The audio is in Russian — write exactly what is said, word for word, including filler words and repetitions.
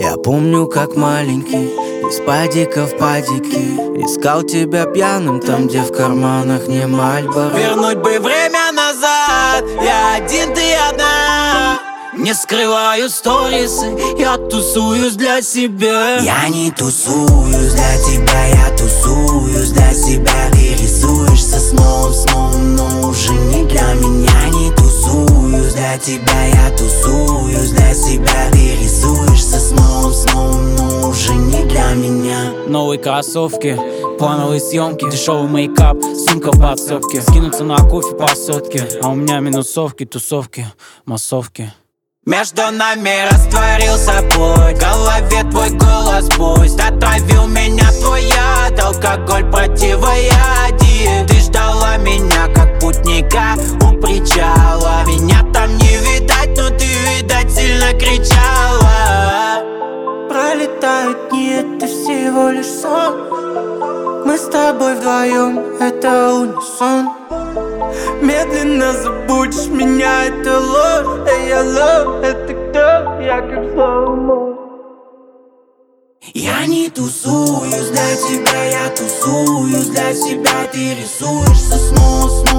Я помню, как маленький, из падика в падике искал тебя пьяным там, где в карманах не Мальборо. Вернуть бы время назад, я один, ты одна. Не скрываю сторисы, я тусуюсь для себя. Я не тусуюсь для тебя, я тусуюсь для себя. Ты рисуешься снова, снова, но уже не для меня. Не тусуюсь для тебя, я тусуюсь для себя. Ты рисуешься снова, снова, но уже не для меня. Новые кроссовки, плановые съемки, дешевый мейкап, сумка в подсобке. Скинуться на кофе по сотке, а у меня минусовки, тусовки, массовки. Между нами растворился путь, в голове твой голос пусть отравил меня твой яд, алкоголь противоядие. Ты ждала меня как путника у причала. Меня там не видать, но ты, видать, сильно кричала. Пролетают дни, это всего лишь сон. Мы с тобой вдвоем, это унисон. Медленно забудешь меня, это ложь. Эй, алло, это кто? Я как слоумо. Я не тусуюсь для тебя, я тусуюсь для себя. Ты рисуешься снова, снова.